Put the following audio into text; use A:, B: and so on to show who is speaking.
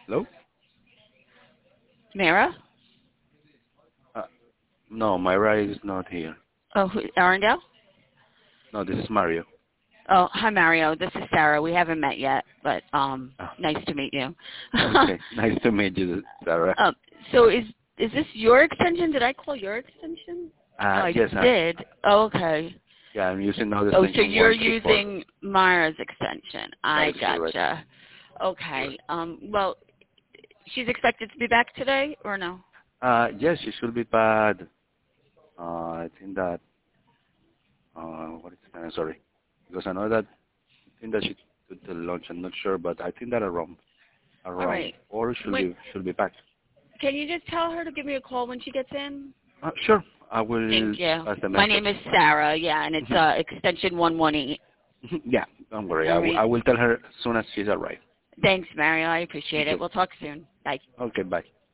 A: Hello?
B: Mara?
A: Uh, no, Myra is not here.
B: Oh, Arundel?
A: No, this is Mario.
B: Oh, hi Mario. This is Sarah. We haven't met yet, but
A: Oh,
B: nice to meet you.
A: okay. Nice to meet you, Sarah.
B: um, so is this your extension? Did I call your extension? Oh, I
A: Yes,
B: did. Oh, okay.
A: yeah, I'm using now the
B: Oh, so
A: extension
B: you're
A: 124.
B: using Mara's extension.
A: That
B: I
A: is correct.
B: gotcha. Okay. Well, she's expected to be back today or no?
A: Yes, she should be back. I think that, what is the time? Sorry. Because I know that, I think that she took the lunch. I'm not sure, but I think that
B: All
A: around
B: right.
A: 4
B: When
A: should be back.
B: can you just tell her to give me a call when she gets in?
A: Sure. I will
B: Thank you.
A: pass the
B: My
A: message.
B: name is Sarah. Yeah, and it's extension 118.
A: Yeah, don't worry.
B: All right.
A: I will tell her as soon as she's arrived.
B: Thanks, Mario. I appreciate it.
A: Okay.
B: We'll talk soon. Bye.
A: Okay, bye.